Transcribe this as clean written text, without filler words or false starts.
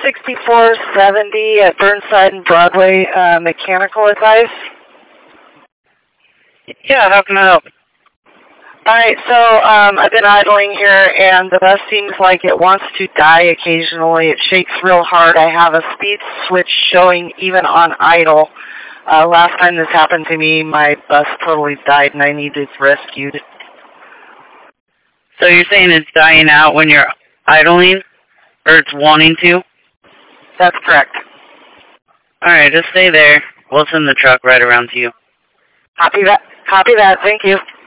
6470 at Burnside and Broadway, mechanical advice. Yeah, how can I help? Alright, so I've been idling here, and the bus seems like it wants to die occasionally. It shakes real hard. I have a speed switch showing even on idle. Last time this happened to me, my bus totally died, and I needed rescued. So you're saying it's dying out when you're idling? Or it's wanting to? That's correct. Alright, just stay there. We'll send the truck right around to you. Copy that. Thank you.